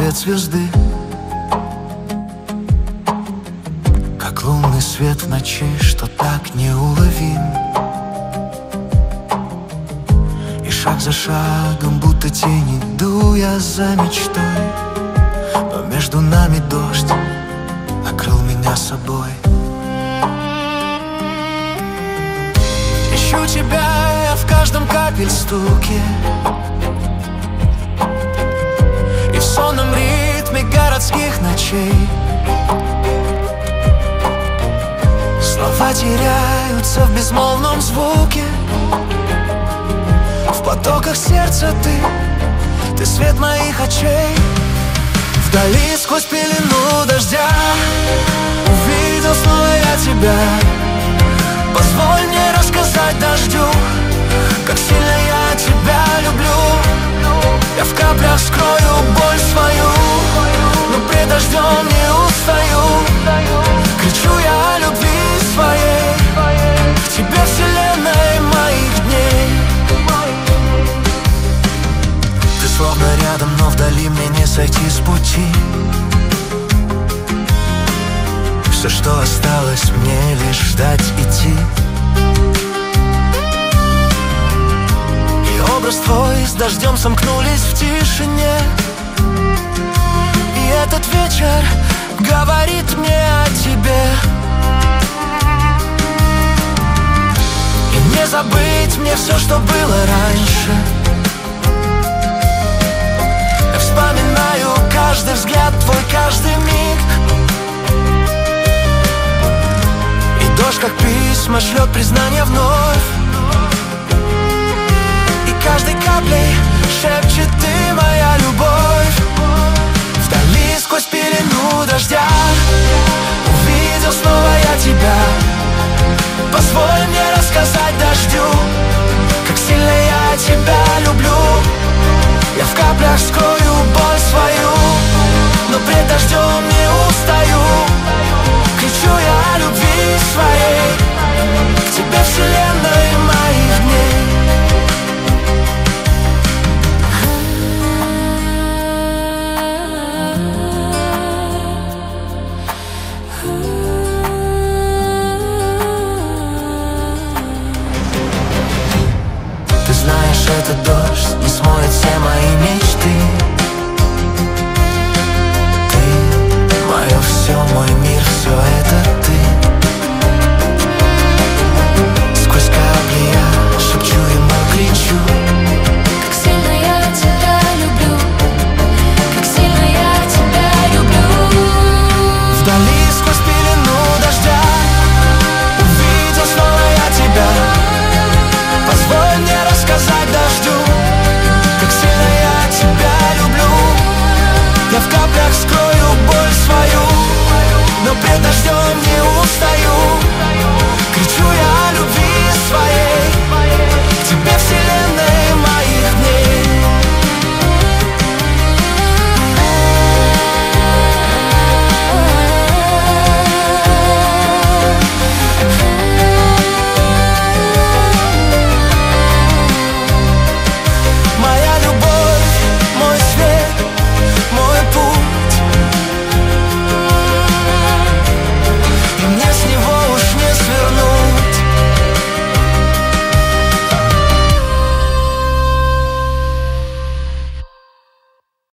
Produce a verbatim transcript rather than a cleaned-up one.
свет звезды, как лунный свет в ночи, что так неуловим. И шаг за шагом, будто тень, иду я за мечтой, но между нами дождь накрыл меня собой. Ищу тебя я в каждом капель стуке, и в сонном ритме городских ночей. Слова теряются в безмолвном звуке, в потоках сердца ты, ты свет моих очей. Вдали сквозь пелену дождя увидел снова я тебя. Позволь мне рассказать дождю, как сильно я тебя люблю. Я в каплях скрою боль свою, но пред дождем не устаю. Кричу я о любви своей, к тебе, вселенной моих дней. Ты словно рядом, но вдали, мне не сойти с пути. Все, что осталось мне, лишь ждать, идти. И образ твой с дождем сомкнулись в тишине. И этот вечер говорит мне о тебе. И не забыть мне все, что было раньше. Я вспоминаю каждый взгляд твой, каждый миг. Дождь, как письма, шлет признание вновь. И каждой каплей шепчет ты моя любовь. Вдали сквозь пелену дождя увидел снова я тебя. Позволь мне рассказать дождю, как сильно я тебя люблю. Я в каплях скрою боль свою, но пред дождем не устаю. Кричу я о любви своей, к тебе, вселенной моих дней. Ты знаешь, этот дождь не смоет все мои мечты. Ты мое все, мой мир, все это.